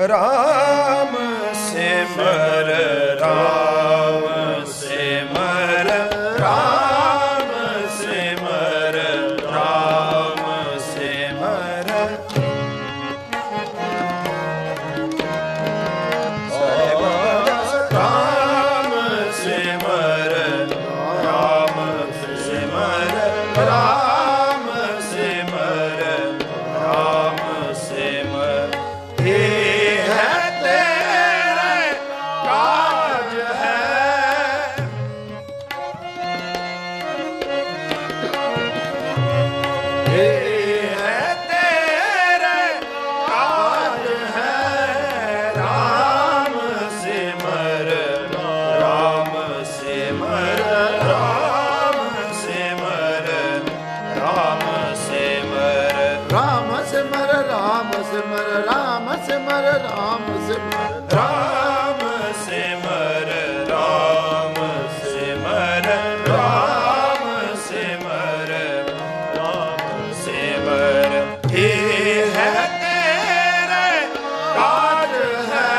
राम सिमर राम सिमर राम सिमर राम सिमर राम सिमर राम सिमर राम सिमर राम सिमर हे है तेरे काज है हे है तेरे काज है राम सिमर राम सिमर राम सिमर राम सिमर राम सिमर राम सिमर राम सिमर राम सिमर राम सिमर राम सिमर राम सिमर राम सिमर हे है तेरे काज है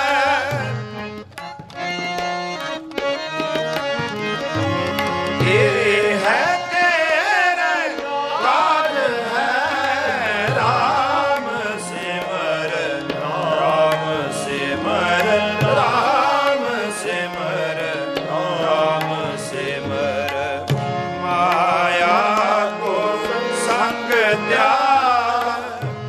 हे है तेरे काज है राम सिमर राम सिमर राम सिमर राम सिमर माया को संग त्याग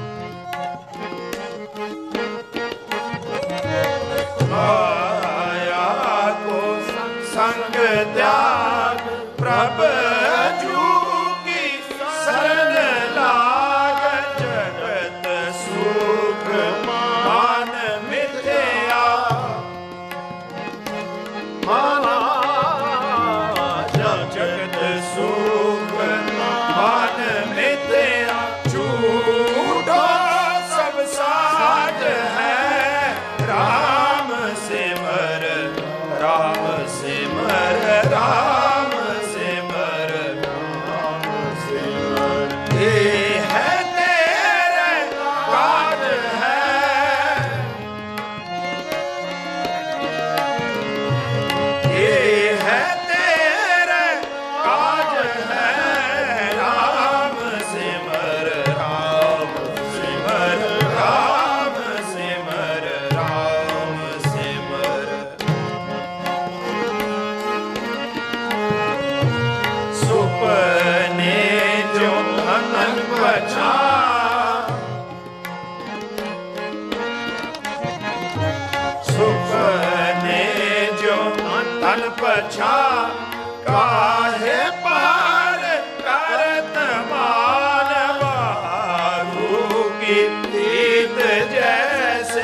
माया को संग त्याग प्रभु की शरण लाग जगत सुख मान मिथ्या माना जगत सुख मान मिथ्या झूठा सब साज है राम सिमर राम सिमर राम सिमर राम सिमर हे है तेरे काज है हे है तेरे काज है राम सिमर राम सिमर राम सिमर राम सिमर सुपने जो धन बचा सुपने जो धन बचा काहे पार करत मान बारू की प्रीत जैसे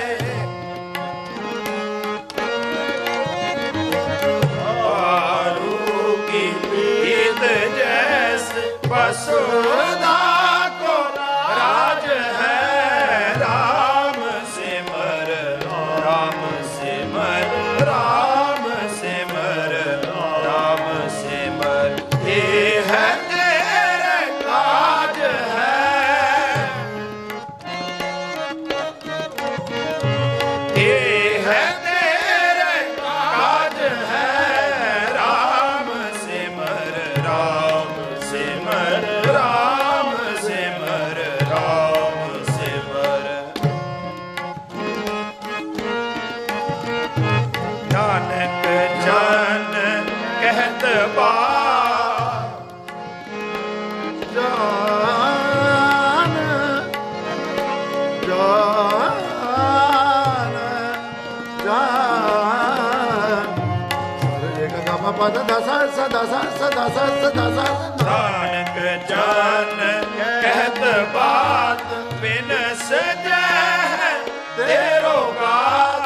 बारू की प्रीत जैसे वसुधा को राज है राम सिमर राम सिमर राम सिमर राम सिमर हे है तेरे काज है हे है तेरे काज है राम सिमर राम सिमर राम सिमर राम सिमर नानक जन कहत बा जान जान जान एक गम पद दस दस दस दस नानक जन कहत बात बिन सजै तेरो गात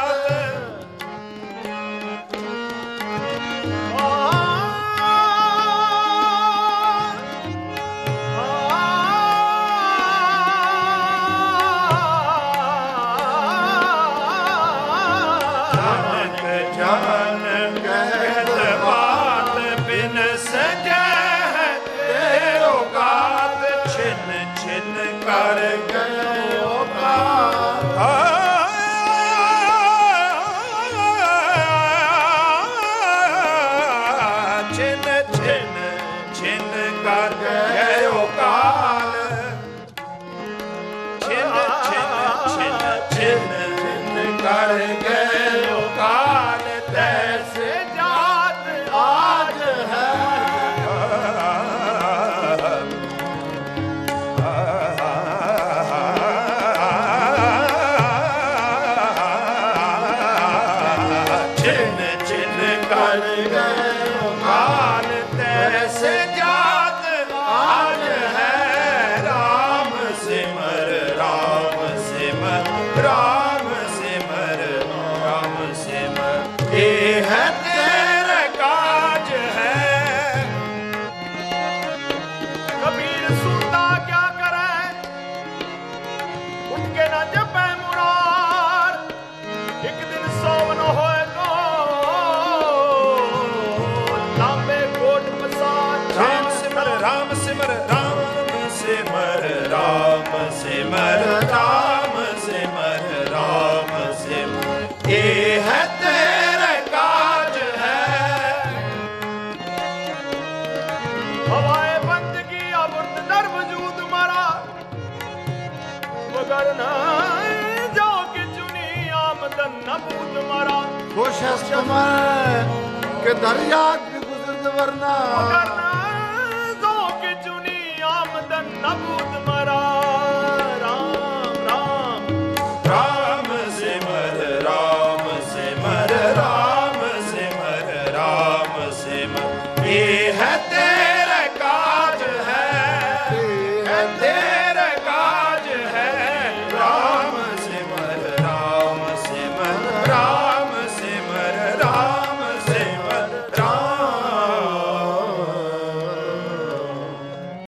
नानक जन कहत बात बिन सजै तेरो गात छिन छिन कर गयो कर गए काल तैसे जात आज है। छिन छिन कर गए काल तैसे जात आज है। राम सिमर राम सिमर राम सिमर राम सिमर ये है तेरा काज है। कबीर सुनता क्या करे उठ के ना जपे मुरार। एक दिन सोवन होए राम सिमर राम सिमर राम सिमर राम सिमर राम सिमर राम सिमर ये है तेरा काज है। हवाएं बंद की अमृत दर वजूद मारा मगर न जो कि चुनी आमदन न बूद मारा। खुश है कमर के दरिया भी गुजर वरना नबूद मरा। राम राम राम सिमर राम सिमर राम सिमर राम सिमर ये है तेरा काज है।